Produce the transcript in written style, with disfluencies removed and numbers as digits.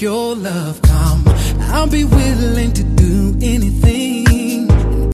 your love come. I'll be willing to do anything